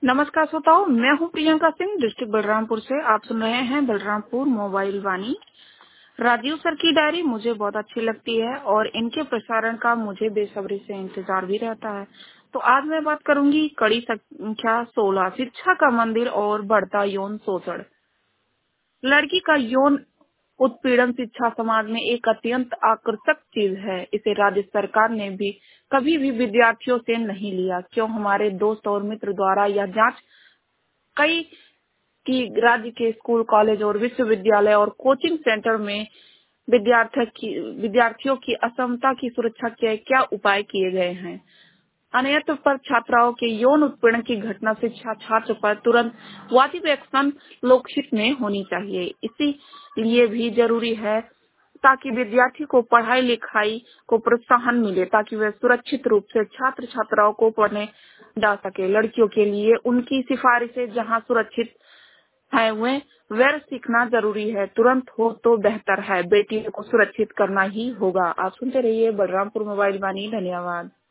नमस्कार श्रोताओं, मैं हूं प्रियंका सिंह, डिस्ट्रिक्ट बलरामपुर से। आप सुन रहे हैं बलरामपुर मोबाइल वाणी। राजीव सर की डायरी मुझे बहुत अच्छी लगती है और इनके प्रसारण का मुझे बेसब्री से इंतजार भी रहता है। तो आज मैं बात करूंगी कड़ी संख्या 16, शिक्षा का मंदिर और बढ़ता यौन शोषण। लड़की का यौन उत्पीड़न शिक्षा समाज में एक अत्यंत आकर्षक चीज है। इसे राज्य सरकार ने भी कभी भी विद्यार्थियों से नहीं लिया। क्यों हमारे दोस्त और मित्र द्वारा यह जांच कई कि राज्य के स्कूल, कॉलेज और विश्वविद्यालय और कोचिंग सेंटर में विद्यार्थियों की असमता की सुरक्षा के क्या उपाय किए गए हैं। अन्यत्र पर छात्राओं के यौन उत्पीड़न की घटना शिक्षा छात्र पर तुरंत वाजिब एक्शन लोकहित में होनी चाहिए। इसीलिए भी जरूरी है ताकि विद्यार्थी को पढ़ाई लिखाई को प्रोत्साहन मिले, ताकि वे सुरक्षित रूप से छात्र छात्राओं को पढ़ने जा सके। लड़कियों के लिए उनकी सिफारिशें जहां सुरक्षित है वे वैर सीखना जरूरी है। तुरंत हो तो बेहतर है। बेटियों को सुरक्षित करना ही होगा। आप सुनते रहिए बलरामपुर मोबाइल वाणी। धन्यवाद।